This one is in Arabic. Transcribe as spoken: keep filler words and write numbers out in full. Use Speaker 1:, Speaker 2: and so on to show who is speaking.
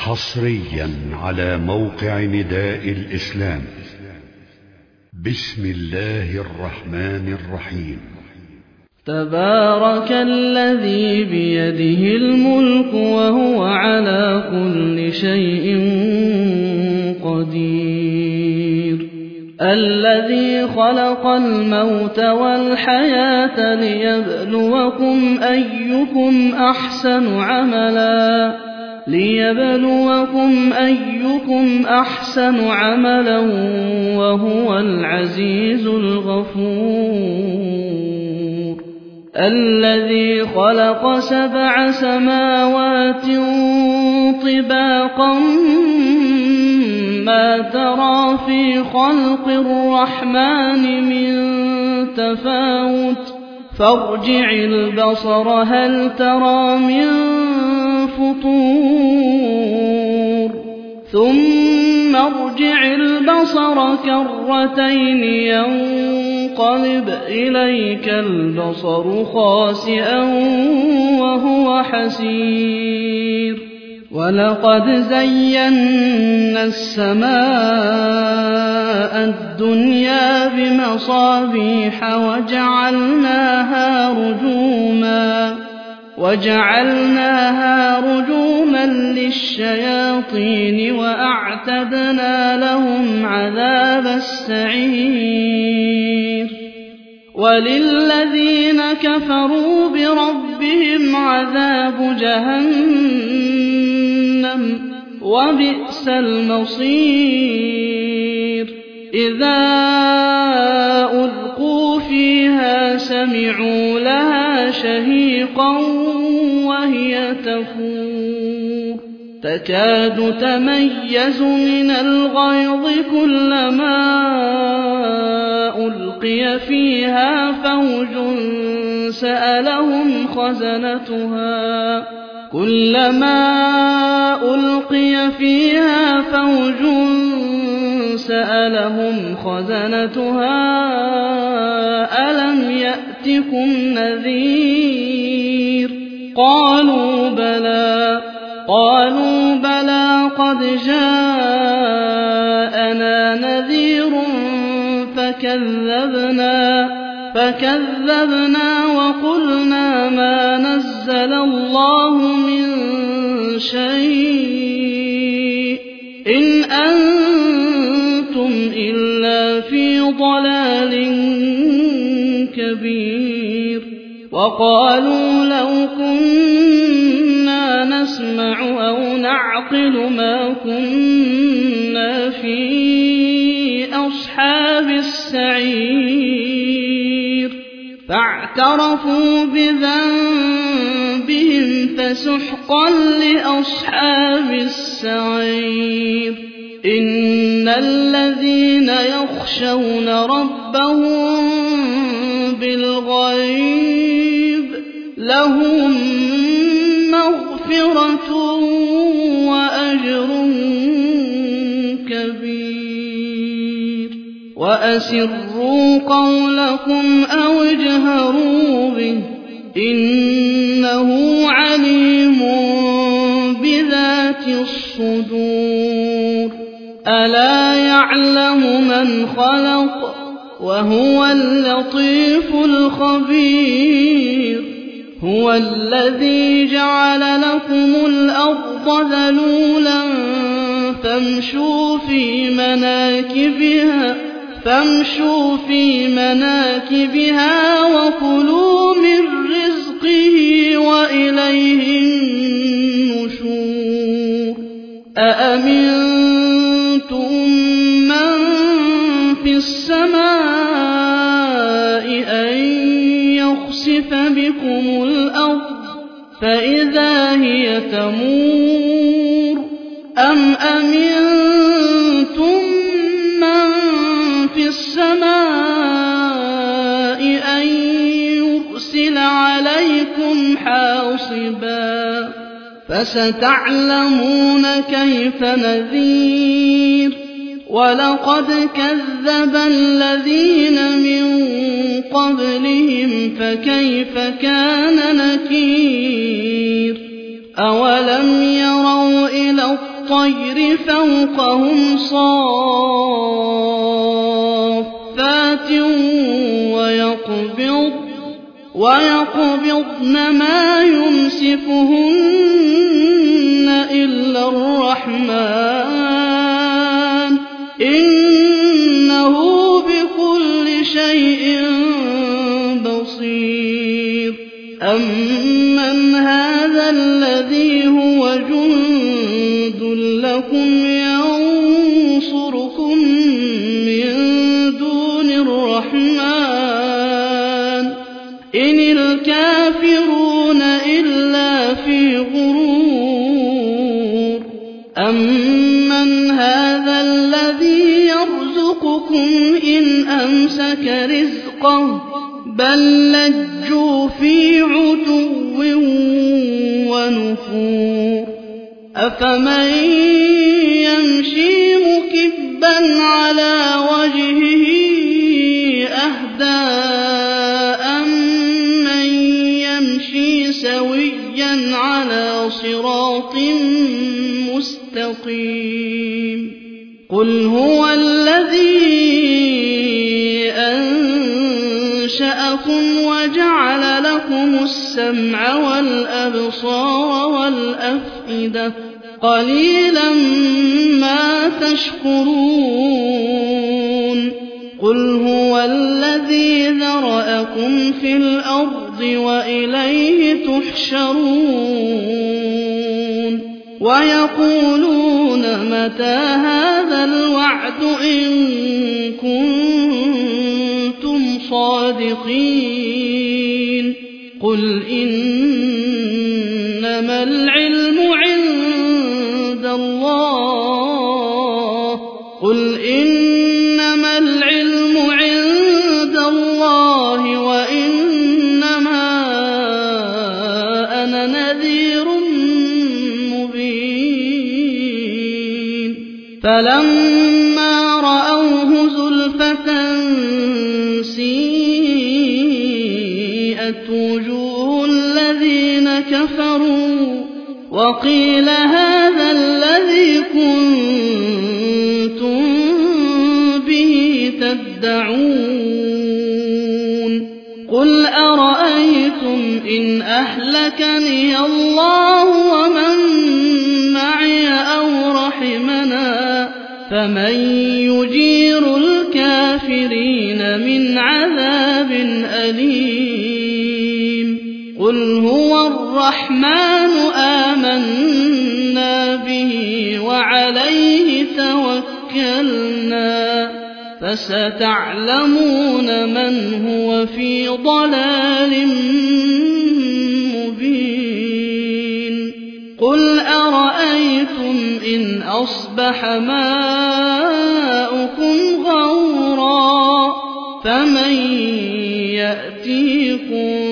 Speaker 1: حصريا على موقع نداء الإسلام. بسم الله الرحمن الرحيم.
Speaker 2: تبارك الذي بيده الملك وهو على كل شيء قدير، الذي خلق الموت والحياة ليبلوكم أيكم أحسن عملا ليبلوكم أيكم أحسن عملا وهو العزيز الغفور، الذي خلق سبع سماوات طباقا ما ترى في خلق الرحمن من تفاوت فارجع البصر هل ترى من فطور ثم ارجع البصر كرتين ينقلب إليك البصر خاسئا وهو حسير، ولقد زينا السماء الدنيا بمصابيح وجعلناها رجوما وجعلناها رجوما للشياطين وأعتدنا لهم عذاب السعير، وللذين كفروا بربهم عذاب جهنم وبئس المصير، إذا ألقوا فيها سمعوا لها شهيقا وهي تفور تكاد تميز من الغيظ كلما ألقي فيها فوج سألهم خزنتها كلما ألقي فيها فوج سألهم خزنتها ألم يأتكم نذير قالوا بلى قالوا بلى قد جاءنا نذير فكذبنا فكذبنا وقلنا ما نزل الله من شيء إن أنتم إلا في ضلال كبير، وقالوا لو كنا نسمع أو نعقل ما كنا في أصحاب السعير، فاعترفوا بذنبهم فسحقا لأصحاب السعير، إن الذين يخشون ربهم بالغيب لهم مغفرة وأجر كبير، وأسروا قولكم أو اجهروا به إنه عليم بذات الصدور، ألا يعلم من خلق وهو اللطيف الخبير، هو الذي جعل لكم الأرض ذلولا فامشوا في مناكبها فامشوا في مناكبها وكلوا من رزقه وإليه النشور، أأمنتم من في السماء أن يخسف بكم الأرض فإذا هي تمور أم أمنتم من في السماء أن يرسل عليكم حاصبا فستعلمون كيف نذير، ولقد كذب الذين من قبلهم فكيف كان نكير، أولم يروا إلى الطير فوقهم صافات ويقبض ويقبضن ما يمسكهن إلا الرحمن إنه بكل شيء بصير أمن هذا الذي هو جند لكم ينصركم من دون الرحمن إن الكافرون إلا في غرور أمن هذا الذي يرزقكم إن أمسك رزقه بل لجوا في عتو ونفور أفمن يمشي مكبا على وجهه أهدى أمن يمشي سويا على صراط مستقيم قل هو الذي أنشأكم وجعل لكم السمع والأبصار والأفئدة قليلا ما تشكرون قل هو الذي ذرأكم في الأرض وإليه تحشرون ويقولون متى هذا الوعد إن كنتم صادقين قل إنما العلم عند الله قل إنما العلم عند الله وإنما أنا نذير مبين فلما رأوه زلفة سيئت وجوه الذين كفروا وقيل هذا الذي كنتم به تدعون قل أرأيتم إن أهلكني الله ومن معي أو رحمنا فمن يجير الكافرين من عذاب أليم قل هو الرحمن آمنا به وعليه توكلنا فستعلمون من هو في ضلال مبين قل أرأيتم إن أصبح ماؤكم غورا فمن يأتيكم